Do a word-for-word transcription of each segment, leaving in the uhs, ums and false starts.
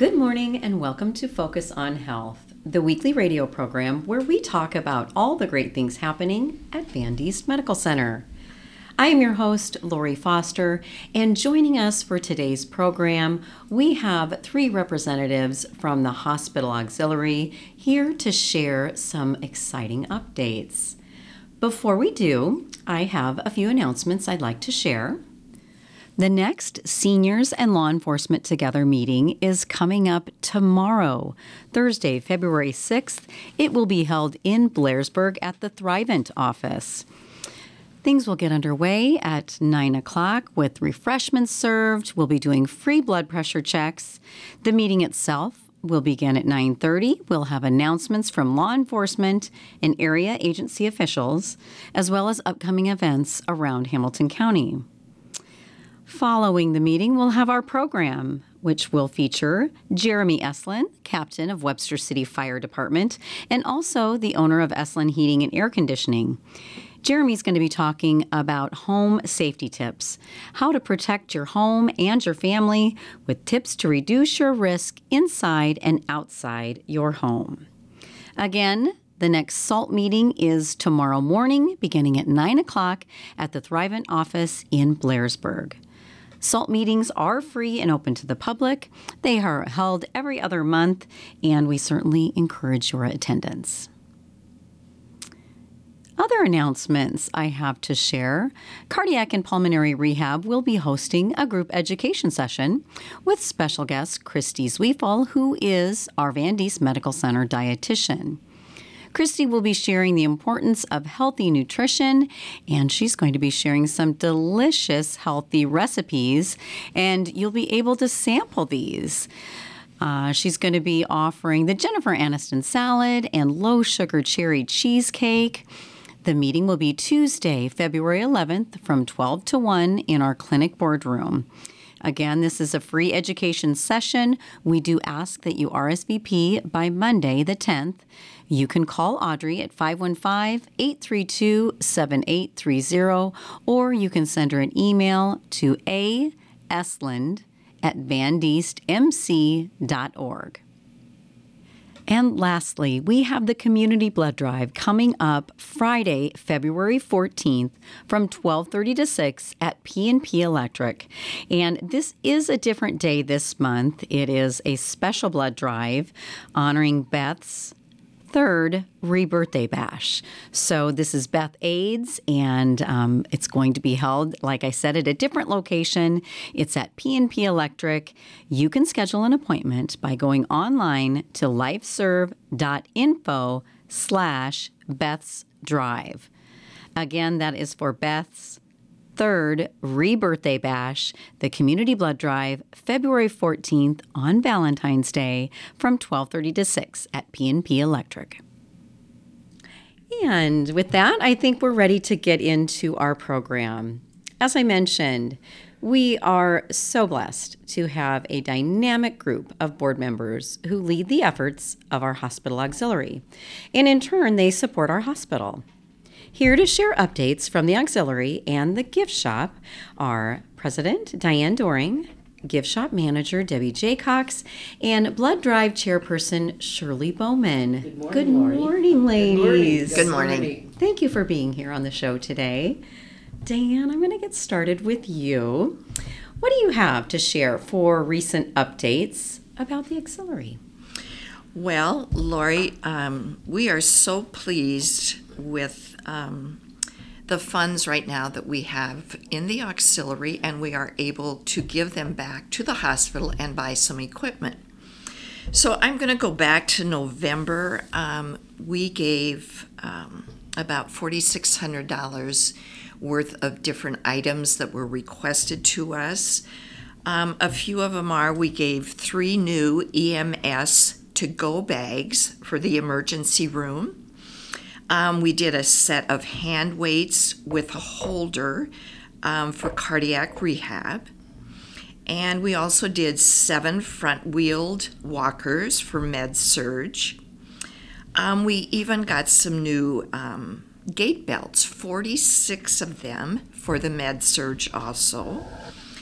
Good morning and welcome to Focus on Health, the weekly radio program where we talk about all the great things happening at Van Diest Medical Center. I am your host, Lori Foster, and joining us for today's program, we have three representatives from the Hospital Auxiliary here to share some exciting updates. Before we do, I have a few announcements I'd like to share. The next Seniors and Law Enforcement Together meeting is coming up tomorrow, Thursday, February sixth. It will be held in Blairsburg at the Thrivent office. Things will get underway at nine o'clock with refreshments served. We'll be doing free blood pressure checks. The meeting itself will begin at nine thirty. We'll have announcements from law enforcement and area agency officials, as well as upcoming events around Hamilton County. Following the meeting, we'll have our program, which will feature Jeremy Eslin, captain of Webster City Fire Department, and also the owner of Eslin Heating and Air Conditioning. Jeremy's going to be talking about home safety tips, how to protect your home and your family with tips to reduce your risk inside and outside your home. Again, the next SALT meeting is tomorrow morning, beginning at nine o'clock at the Thrivent office in Blairsburg. SALT meetings are free and open to the public. They are held every other month, and we certainly encourage your attendance. Other announcements I have to share. Cardiac and Pulmonary Rehab will be hosting a group education session with special guest Christy Zwiefel, who is our Van Diest Medical Center dietitian. Christy will be sharing the importance of healthy nutrition, and she's going to be sharing some delicious healthy recipes, and you'll be able to sample these. Uh, she's going to be offering the Jennifer Aniston salad and low-sugar cherry cheesecake. The meeting will be Tuesday, February eleventh from twelve to one in our clinic boardroom. Again, this is a free education session. We do ask that you R S V P by Monday the tenth. You can call Audrey at five one five, eight three two, seven eight three zero, or you can send her an email to a esland at van diest m c dot org. And lastly, we have the Community Blood Drive coming up Friday, February fourteenth from twelve thirty to six at P and P Electric. And this is a different day this month. It is a special blood drive honoring Beth's third rebirthday bash. So this is Beth AIDS, and um, it's going to be held, like I said, at a different location. It's at P and P Electric. You can schedule an appointment by going online to lifeserve.info slash Beth's Drive. Again, that is for Beth's third rebirthday bash, the Community Blood Drive, February fourteenth on Valentine's Day from twelve thirty to six at P and P Electric. And with that, I think we're ready to get into our program. As I mentioned, we are so blessed to have a dynamic group of board members who lead the efforts of our hospital auxiliary, and in turn, they support our hospital. Here to share updates from the auxiliary and the gift shop are President Diane Doring, gift shop manager Debbie Jaycox, and blood drive chairperson Shirley Bowman. Good morning, Good Lori. morning, ladies. Good morning. Thank you for being here on the show today. Diane, I'm going to get started with you. What do you have to share for recent updates about the auxiliary? Well, Lori, um, we are so pleased with um, the funds right now that we have in the auxiliary, and we are able to give them back to the hospital and buy some equipment. So I'm going to go back to November. Um, we gave um, about four thousand six hundred dollars worth of different items that were requested to us. Um, a few of them are, we gave three new E M S to-go bags for the emergency room. Um, we did a set of hand weights with a holder um, for cardiac rehab. And we also did seven front-wheeled walkers for med-surg. Um, we even got some new um, gait belts, forty-six of them for the med-surg also.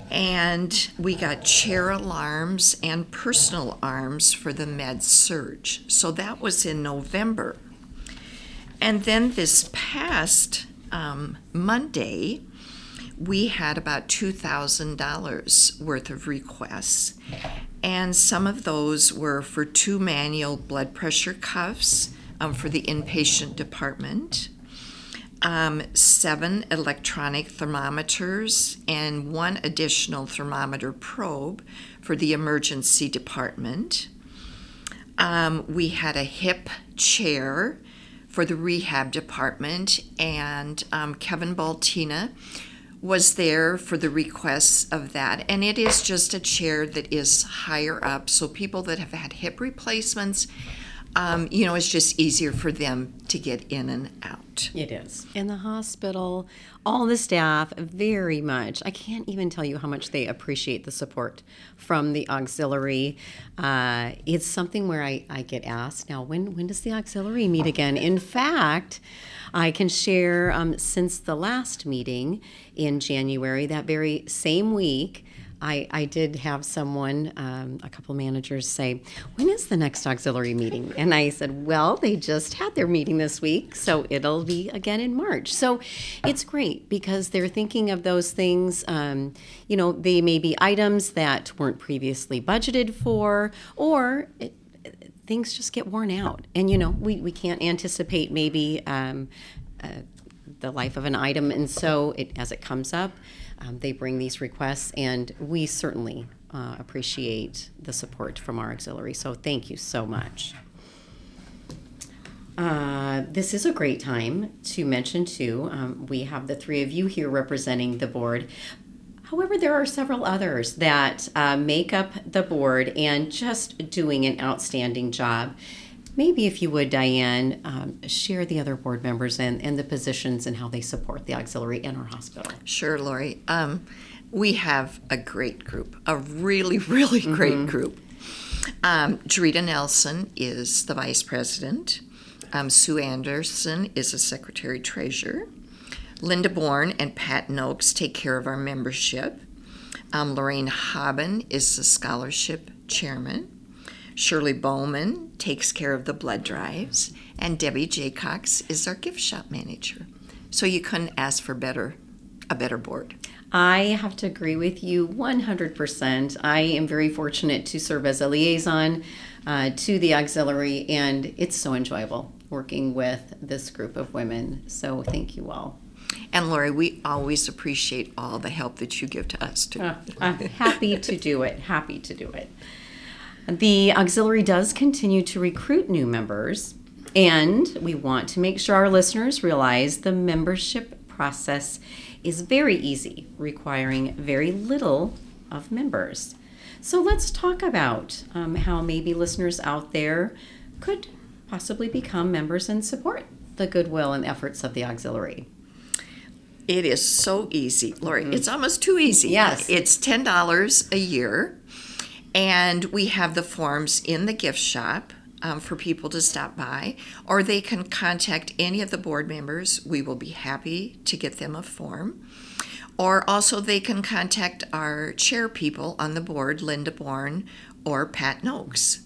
And we got chair alarms and personal arms for the med surge. So that was in November. And then this past um, Monday, we had about two thousand dollars worth of requests. And some of those were for two manual blood pressure cuffs um, for the inpatient department, um, seven electronic thermometers, and one additional thermometer probe for the emergency department. Um, we had a hip chair for the rehab department, and um, Kevin Baltina was there for the requests of that. And it is just a chair that is higher up, so people that have had hip replacements, um, you know, it's just easier for them to get in and out. It is. And the hospital, all the staff, very much. I can't even tell you how much they appreciate the support from the auxiliary. Uh, it's something where I, I get asked, now, when, when does the auxiliary meet again? In fact, I can share um, since the last meeting in January, that very same week, I, I did have someone, um, a couple managers say, when is the next auxiliary meeting? And I said, well, they just had their meeting this week, so it'll be again in March. So it's great because they're thinking of those things. Um, you know, they may be items that weren't previously budgeted for, or it, things just get worn out. And, you know, we, we can't anticipate maybe um, uh, the life of an item. And so it, as it comes up, um, they bring these requests, and we certainly uh, appreciate the support from our auxiliary. So thank you so much. Uh, this is a great time to mention, too, um, we have the three of you here representing the board. However, there are several others that uh, make up the board and just doing an outstanding job. Maybe if you would, Diane, um, share the other board members and, and the positions and how they support the auxiliary in our hospital. Sure, Lori. Um, we have a great group, a really, really great mm-hmm. group. Um, Jarita Nelson is the vice president. Um, Sue Anderson is a secretary treasurer. Linda Bourne and Pat Noakes take care of our membership. Um, Lorraine Haben is the scholarship chairman. Shirley Bowman takes care of the blood drives. And Debbie Jaycox is our gift shop manager. So you couldn't ask for better, a better board. I have to agree with you one hundred percent. I am very fortunate to serve as a liaison uh, to the auxiliary, and it's so enjoyable working with this group of women. So thank you all. And Lori, we always appreciate all the help that you give to us, too. Uh, I'm happy to do it, happy to do it. The auxiliary does continue to recruit new members, and we want to make sure our listeners realize the membership process is very easy, requiring very little of members. So let's talk about um, how maybe listeners out there could possibly become members and support the goodwill and efforts of the auxiliary. It is so easy, Lori. Mm-hmm. It's almost too easy. Yes. It's ten dollars a year, and we have the forms in the gift shop um, for people to stop by, or they can contact any of the board members. We will be happy to get them a form. Or also they can contact our chair people on the board, Linda Bourne or Pat Noakes.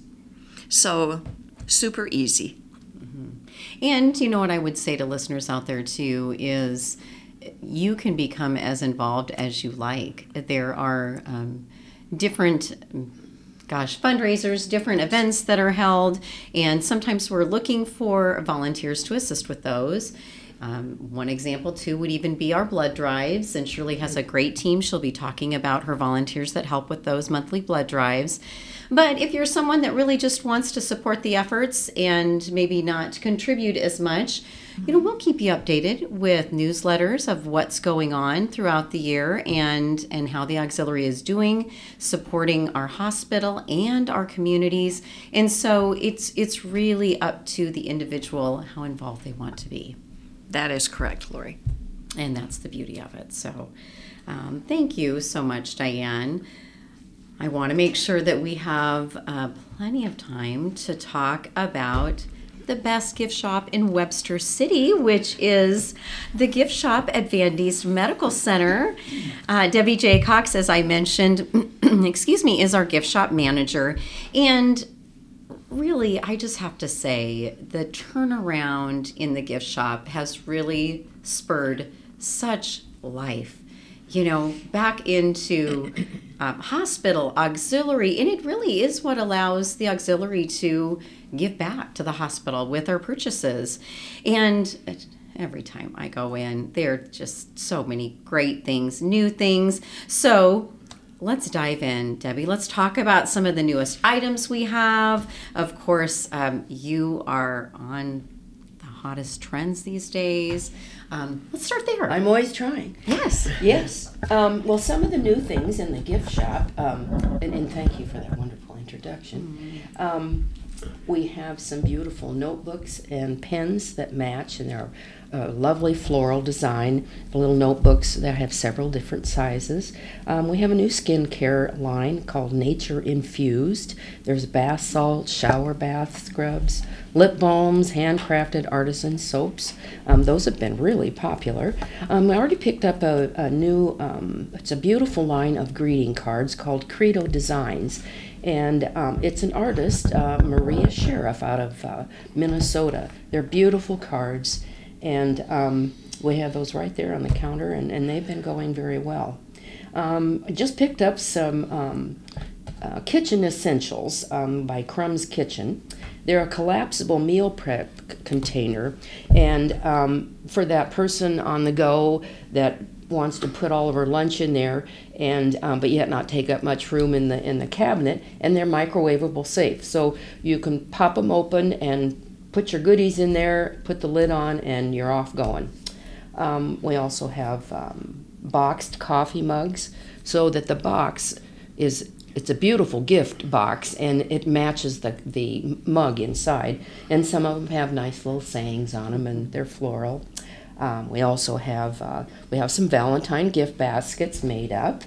So super easy. Mm-hmm. And you know what I would say to listeners out there too is you can become as involved as you like. There are um, different, gosh, fundraisers, different events that are held, and sometimes we're looking for volunteers to assist with those. Um, one example, too, would even be our blood drives, and Shirley has a great team. She'll be talking about her volunteers that help with those monthly blood drives. But if you're someone that really just wants to support the efforts and maybe not contribute as much, you know, we'll keep you updated with newsletters of what's going on throughout the year and, and how the auxiliary is doing, supporting our hospital and our communities. And so it's it's really up to the individual how involved they want to be. That is correct, Lori. And that's the beauty of it. So um, thank you so much, Diane. I want to make sure that we have uh, plenty of time to talk about the best gift shop in Webster City, which is the gift shop at Van Diest Medical Center. Uh, Debbie J. Cox, as I mentioned, excuse me, is our gift shop manager. And really, I just have to say, the turnaround in the gift shop has really spurred such life. You know, back into um, hospital, auxiliary, and it really is what allows the auxiliary to give back to the hospital with our purchases. And every time I go in, there are just so many great things, new things. So let's dive in, Debbie. Let's talk about some of the newest items we have. Of course, um, you are on the hottest trends these days. Um, let's start there. I'm always trying. Yes. Yes. Um, well, some of the new things in the gift shop, um, and, and thank you for that wonderful introduction. Mm. Um, we have some beautiful notebooks and pens that match, and they're a lovely floral design, little notebooks that have several different sizes. Um, we have a new skincare line called Nature Infused. There's bath salts, shower bath scrubs, lip balms, handcrafted artisan soaps. Um, those have been really popular. Um, I already picked up a, a new, um, it's a beautiful line of greeting cards called Credo Designs. And um, it's an artist, uh, Maria Sheriff, out of uh, Minnesota. They're beautiful cards, and um, we have those right there on the counter, and, and they've been going very well. Um, I just picked up some um, uh, kitchen essentials um, by Crumb's Kitchen. They're a collapsible meal prep c- container, and um, for that person on the go that wants to put all of her lunch in there, and um, but yet not take up much room in the in the cabinet, and they're microwavable safe. So you can pop them open and put your goodies in there, put the lid on, and you're off going. Um, we also have um, boxed coffee mugs, so that the box is, it's a beautiful gift box, and it matches the, the mug inside. And some of them have nice little sayings on them, and they're floral. Um, we also have uh, we have some Valentine gift baskets made up.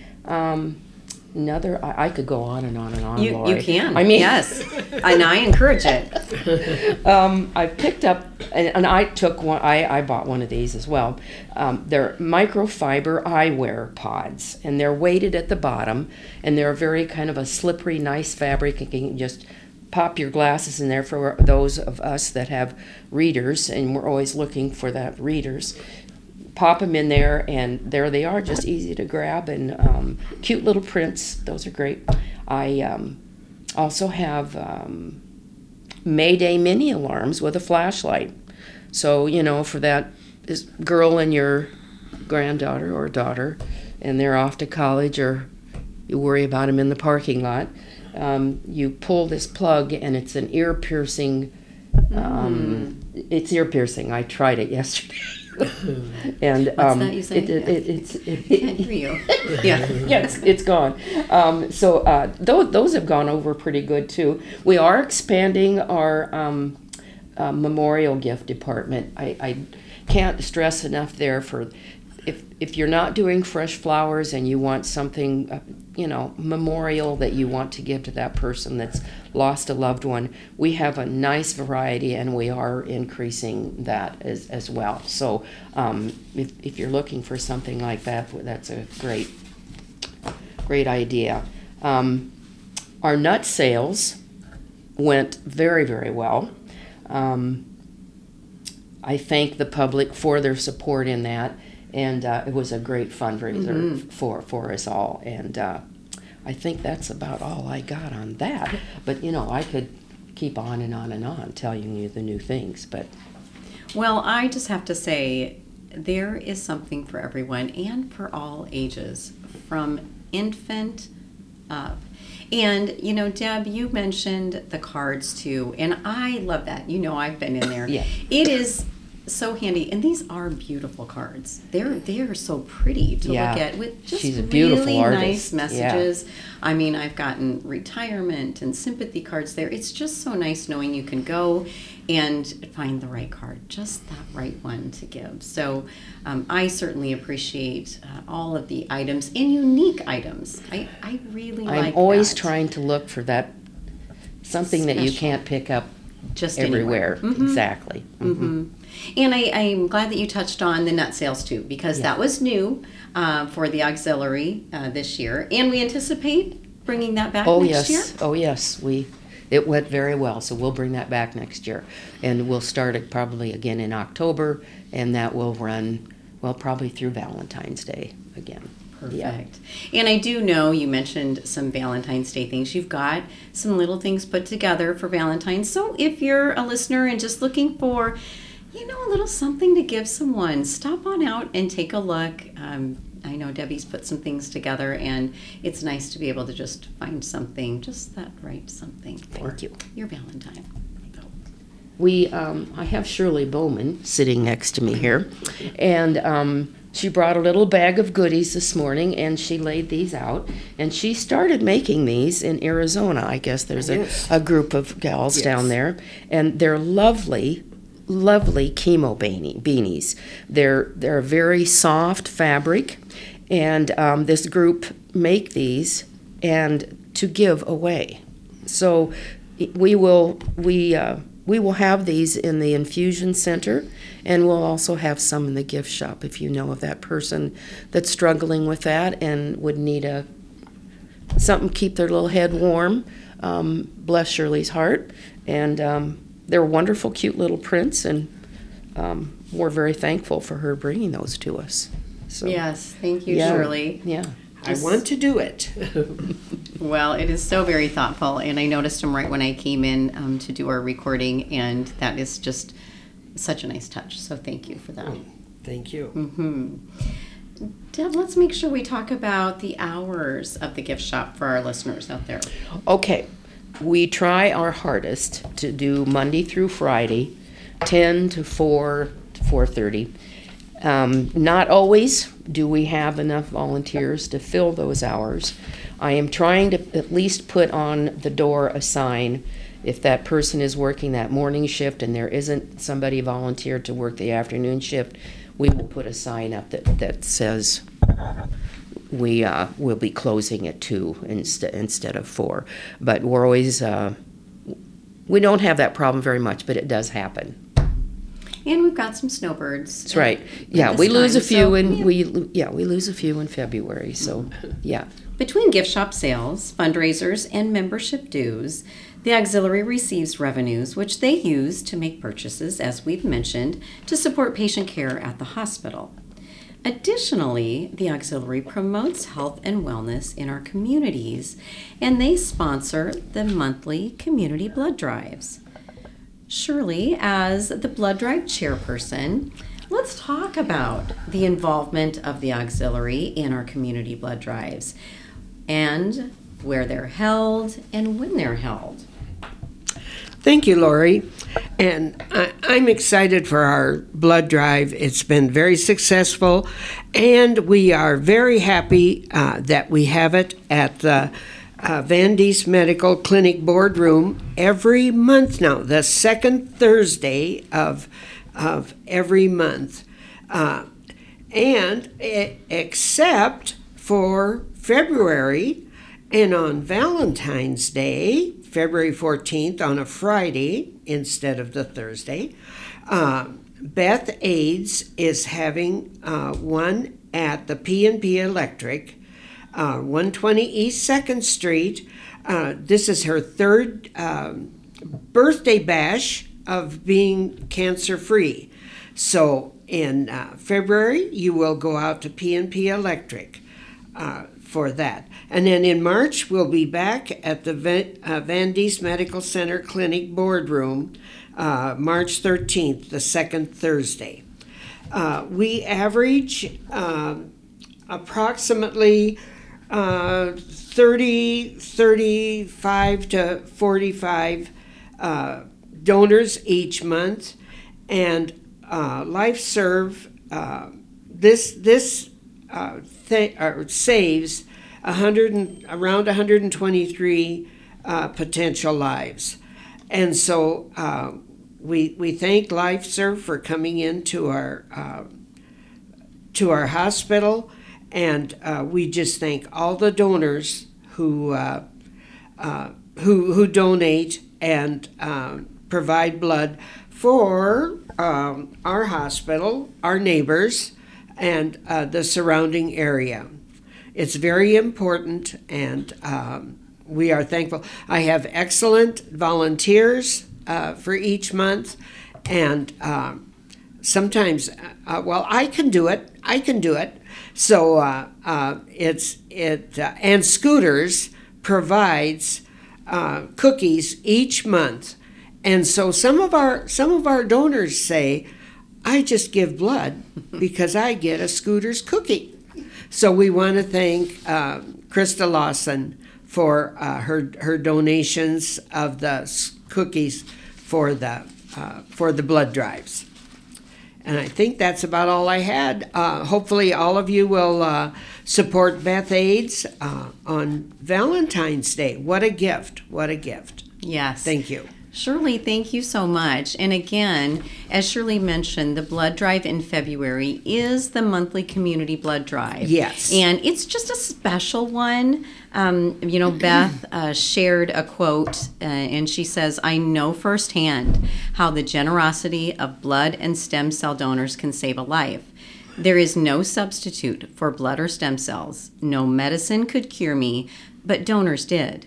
Um, another, I, I could go on and on and on. You Lori. you can. I mean, yes, and I encourage it. um, I picked up, and, and I took one. I, I bought one of these as well. Um, they're microfiber eyewear pods, and they're weighted at the bottom, and they're very kind of a slippery, nice fabric. You can just pop your glasses in there for those of us that have readers, and we're always looking for that readers. Pop them in there, and there they are, just easy to grab, and um, cute little prints. Those are great. I um, also have um, Mayday mini alarms with a flashlight. So, you know, for that is girl and your granddaughter or daughter, and they're off to college, or you worry about them in the parking lot. Um, you pull this plug, and it's an ear piercing. Um, mm. It's ear piercing. I tried it yesterday. and What's um, that you say? It, it, it, it's it, I can't hear you. Yeah, yeah, it's, it's gone. Um, so uh, those those have gone over pretty good too. We are expanding our um, uh, memorial gift department. I, I can't stress enough there for. If if you're not doing fresh flowers and you want something, uh, you know, memorial that you want to give to that person that's lost a loved one, we have a nice variety, and we are increasing that as as well. So um, if if you're looking for something like that, that's a great great idea. Um, our nut sales went very very well. Um, I thank the public for their support in that. And uh, it was a great fundraiser mm-hmm. for, for us all. And uh, I think that's about all I got on that. But, you know, I could keep on and on and on telling you the new things. But well, I just have to say, there is something for everyone and for all ages, from infant up. And, you know, Deb, you mentioned the cards, too. And I love that. You know, I've been in there. Yeah. It is so handy, and these are beautiful cards. They're they're so pretty to yeah. look at, with just She's a beautiful really artist. nice messages. Yeah. I mean, I've gotten retirement and sympathy cards there. It's just so nice knowing you can go and find the right card, just that right one to give. So um, I certainly appreciate uh, all of the items and unique items. I, I really I'm like always that. trying to look for that something Special. that you can't pick up Just everywhere. anywhere. Mhm. Exactly. Mm-hmm. And I, I'm glad that you touched on the nut sales too, because Yeah. that was new uh, for the auxiliary uh, this year, and we anticipate bringing that back Oh, next yes. year. Oh, yes. We, it went very well, so we'll bring that back next year. And we'll start it probably again in October, and that will run, well, probably through Valentine's Day again. Perfect. Yeah. And I do know you mentioned some Valentine's Day things. You've got some little things put together for Valentine's. So if you're a listener and just looking for, you know, a little something to give someone, stop on out and take a look. Um, I know Debbie's put some things together, and it's nice to be able to just find something, just that right something for Thank you. your Valentine. So. We, um, I have Shirley Bowman sitting next to me here, and um, she brought a little bag of goodies this morning, and she laid these out, and she started making these in Arizona. I guess there's a, Yes. a group of gals Yes. down there, and they're lovely, lovely chemo beanie, beanies. They're they're a very soft fabric, and um, this group make these and to give away. So we will we uh, we will have these in the infusion center, and we'll also have some in the gift shop if you know of that person that's struggling with that and would need a something to keep their little head warm. Um, bless Shirley's heart, and um, they're wonderful, cute little prints, and um, we're very thankful for her bringing those to us. So, Yes, thank you, yeah, Shirley. Yeah. I want to do it. Well, it is so very thoughtful, and I noticed them right when I came in um, to do our recording, and that is just such a nice touch. So thank you for that. Thank you. Mm-hmm. Deb, let's make sure we talk about the hours of the gift shop for our listeners out there. Okay, we try our hardest to do Monday through Friday, ten to four to four thirty. Um, not always do we have enough volunteers to fill those hours. I am trying to at least put on the door a sign if that person is working that morning shift and there isn't somebody volunteered to work the afternoon shift. We will put a sign up that, that says we uh, will be closing at two instead instead of four. But we're always uh, we don't have that problem very much, but it does happen. And we've got some snowbirds. That's right. Yeah, this we lose time, a few so, in yeah. we yeah we lose a few in February. So yeah. Between gift shop sales, fundraisers, and membership dues, the auxiliary receives revenues which they use to make purchases, as we've mentioned, to support patient care at the hospital. Additionally, the auxiliary promotes health and wellness in our communities, and they sponsor the monthly community blood drives. Shirley, as the blood drive chairperson, let's talk about the involvement of the auxiliary in our community blood drives and where they're held and when they're held. Thank you, Lori. And I, I'm excited for our blood drive. It's been very successful, and we are very happy uh, that we have it at the uh, Van Diest Medical Clinic boardroom every month now, the second Thursday of, of every month. Uh, and e- except for February, and on Valentine's Day, February fourteenth, on a Friday instead of the Thursday, uh, Beth Aids is having uh, one at the P and P Electric, uh, one twenty East second Street. Uh, this is her third um, birthday bash of being cancer-free. So in uh, February, you will go out to P and P Electric uh, for that. And then in March, we'll be back at the Van, uh, Van Diest Medical Center Clinic boardroom, uh, March thirteenth, the second Thursday. Uh, we average uh, approximately uh, thirty, thirty-five to forty-five uh, donors each month, and uh, LifeServe, uh, this this uh, th- uh, saves one hundred and, around one hundred twenty-three uh, potential lives. And so uh, we we thank LifeServe for coming into our uh, to our hospital, and uh, we just thank all the donors who uh, uh, who who donate and uh, provide blood for um, our hospital, our neighbors, and uh, the surrounding area. It's very important, and um, we are thankful. I have excellent volunteers uh, for each month, and um, sometimes, uh, well, I can do it. I can do it. So uh, uh, it's it, uh, and Scooters provides uh, cookies each month, and so some of our some of our donors say, I just give blood because I get a Scooters cookie. So we want to thank uh, Krista Lawson for uh, her her donations of the s- cookies for the uh, for the blood drives. And I think that's about all I had. Uh, hopefully, all of you will uh, support Beth AIDS uh, on Valentine's Day. What a gift! What a gift! Yes. Thank you. Shirley, thank you so much. And again, as Shirley mentioned, the blood drive in February is the monthly community blood drive. Yes. And it's just a special one. Um, you know, Beth uh, shared a quote, uh, and she says, I know firsthand how the generosity of blood and stem cell donors can save a life. There is no substitute for blood or stem cells. No medicine could cure me, but donors did.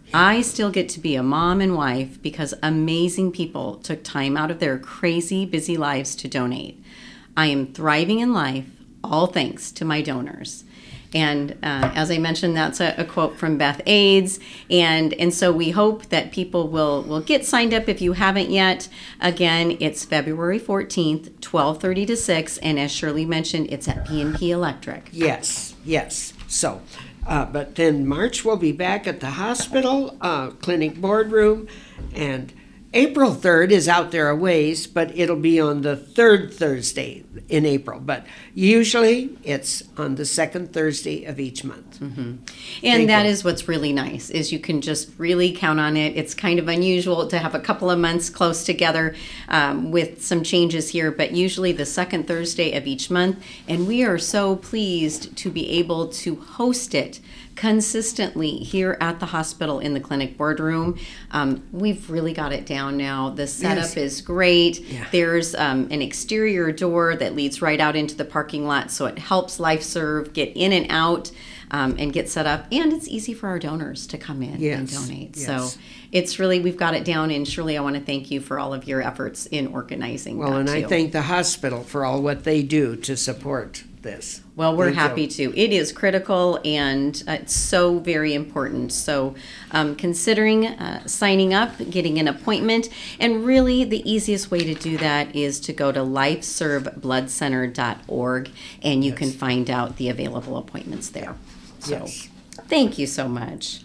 I still get to be a mom and wife because amazing people took time out of their crazy, busy lives to donate. I am thriving in life, all thanks to my donors. And uh, as I mentioned, that's a, a quote from Beth AIDS. And and so we hope that people will, will get signed up if you haven't yet. Again, it's February fourteenth, twelve thirty to six. And as Shirley mentioned, it's at P and P Electric. Yes, yes. So, uh, but then March we'll be back at the hospital, uh, clinic boardroom, and April third is out there a ways, but it'll be on the third Thursday in April. But usually it's on the second Thursday of each month. Mm-hmm. And Thank that you. is what's really nice, is you can just really count on it. It's kind of unusual to have a couple of months close together um, with some changes here, but usually the second Thursday of each month. And we are so pleased to be able to host it consistently here at the hospital in the clinic boardroom. Um, we've really got it down now. The setup Yes. is great. Yeah. There's um, an exterior door that leads right out into the parking lot, so it helps LifeServe get in and out um, and get set up. And it's easy for our donors to come in and Yes. donate. Yes. So it's really, we've got it down. And Shirley, I want to thank you for all of your efforts in organizing Well, that and I too. thank the hospital for all what they do to support this. Well, we're Thank you. happy to. It is critical and uh, it's so very important. So, um, considering uh, signing up, getting an appointment, and really the easiest way to do that is to go to life serve blood center dot org and you Yes. can find out the available appointments there. So, Yes. thank you so much.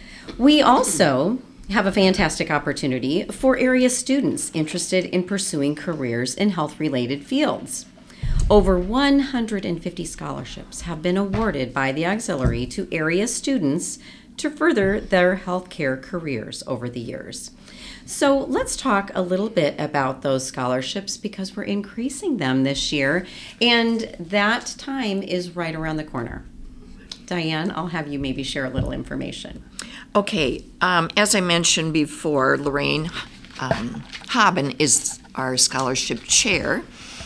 We also have a fantastic opportunity for area students interested in pursuing careers in health-related fields. Over one hundred fifty scholarships have been awarded by the auxiliary to area students to further their healthcare careers over the years. So let's talk a little bit about those scholarships because we're increasing them this year, and that time is right around the corner. Diane, I'll have you maybe share a little information. Okay, um, as I mentioned before, Lorraine um, Haben is our scholarship chair,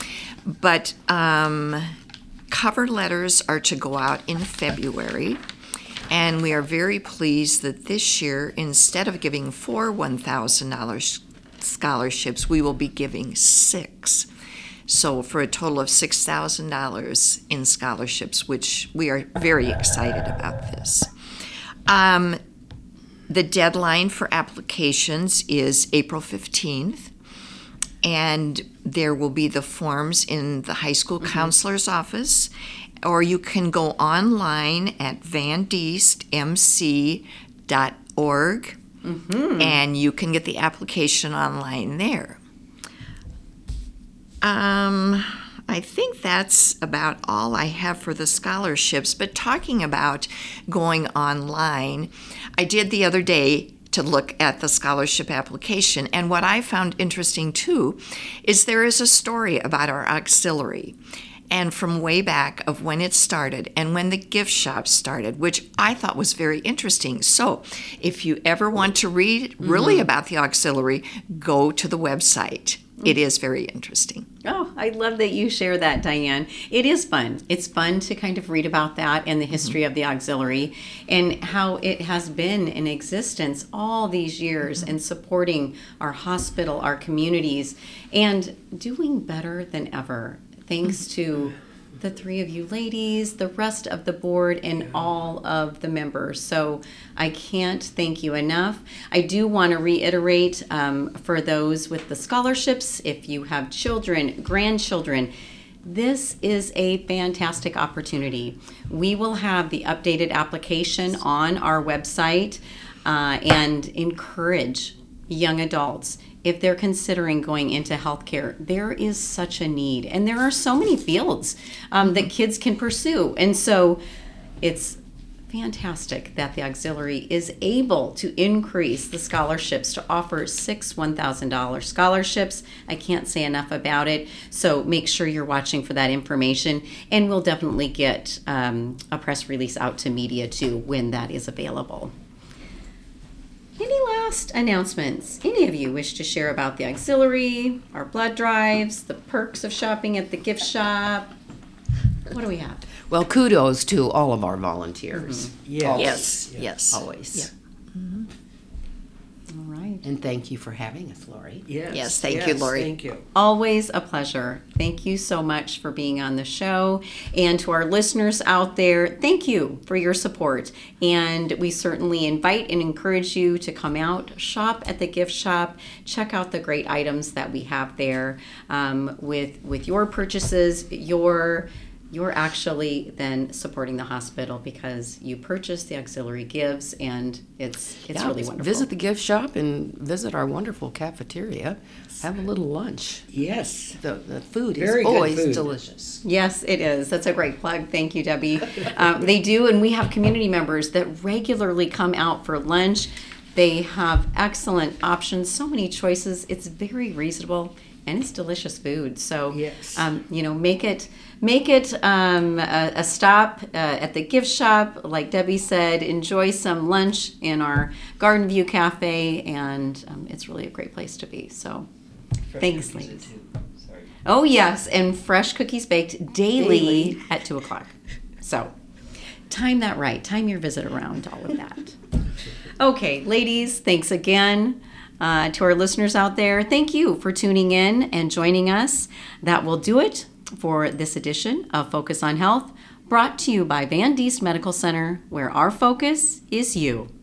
but um, cover letters are to go out in February, and we are very pleased that this year, instead of giving four one thousand dollars scholarships, we will be giving six. So for a total of six thousand dollars in scholarships, which we are very excited about this. Um, the deadline for applications is April fifteenth, and there will be the forms in the high school counselor's office, or you can go online at van diest m c dot org, Mm-hmm. and you can get the application online there. Um, I think that's about all I have for the scholarships, but talking about going online, I did the other day to look at the scholarship application, and what I found interesting too is there is a story about our auxiliary. and from way back of when it started and when the gift shop started, which I thought was very interesting. So if you ever want to read really mm-hmm. about the auxiliary, go to the website. It is very interesting. Oh, I love that you share that, Diane. It is fun. It's fun to kind of read about that and the history mm-hmm. of the auxiliary and how it has been in existence all these years mm-hmm. and supporting our hospital, our communities, and doing better than ever. Thanks to the three of you ladies, the rest of the board, and all of the members. So I can't thank you enough. I do want to reiterate um, for those with the scholarships, if you have children, grandchildren, this is a fantastic opportunity. We will have the updated application on our website uh, and encourage young adults. If they're considering going into healthcare, there is such a need. And there are so many fields um, that kids can pursue. And so it's fantastic that the auxiliary is able to increase the scholarships to offer six one thousand dollars scholarships. I can't say enough about it. So make sure you're watching for that information. And we'll definitely get um, a press release out to media too when that is available. Any last announcements any of you wish to share about the auxiliary, our blood drives, the perks of shopping at the gift shop? What do we have? Well, kudos to all of our volunteers. Mm-hmm. Yes. Always. Yes, yes. Always. Yeah. Mm-hmm. All right. And thank you for having us, Lori. Yes. Yes, thank yes, you, Lori. Thank you. Always a pleasure. Thank you so much for being on the show. And to our listeners out there, thank you for your support. And we certainly invite and encourage you to come out, shop at the gift shop, check out the great items that we have there. Um, with, with your purchases, your you're actually then supporting the hospital because you purchase the auxiliary gives, and it's it's Yeah, really wonderful. Visit the gift shop and visit our wonderful cafeteria. Have a little lunch. Yes. The, the food Very is good always food. delicious. Yes, it is. That's a great plug. Thank you, Debbie. um, they do, and we have community members that regularly come out for lunch. They have excellent options, so many choices. It's very reasonable, and it's delicious food. So, Yes. um, you know, make it make it um, a, a stop uh, at the gift shop. Like Debbie said, enjoy some lunch in our Garden View Cafe, and um, it's really a great place to be. So, thanks, ladies. Oh, yes, and fresh cookies baked daily, Daily. at two o'clock. So, time that right. Time your visit around all of that. Okay, ladies, thanks again. Uh, to our listeners out there, thank you for tuning in and joining us. That will do it for this edition of Focus on Health, brought to you by Van Diest Medical Center, where our focus is you.